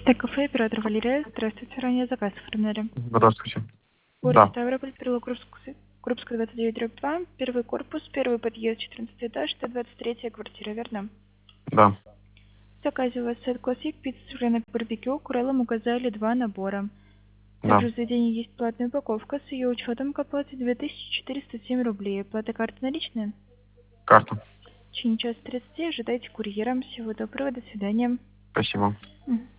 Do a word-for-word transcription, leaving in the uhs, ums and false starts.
Так, кафе, оператор Валерия. Здравствуйте, ранее заказ оформляли. Здравствуйте. Город Да, Ставрополь, переулок Крупская, Крупская, двадцать девять, дробь два, первый корпус, первый подъезд, четырнадцатый этаж, Т двадцать третья квартира, верно? да, В заказе у вас сет классик, пицца, сушеная барбекю, курелом указали два набора. да. Также в заведении есть платная упаковка, с ее учетом к оплате две тысячи четыреста семь рублей. Оплата карты наличная? Карта. В течение часа тридцати ожидайте курьера. Всего доброго, до свидания. Спасибо. Мгм.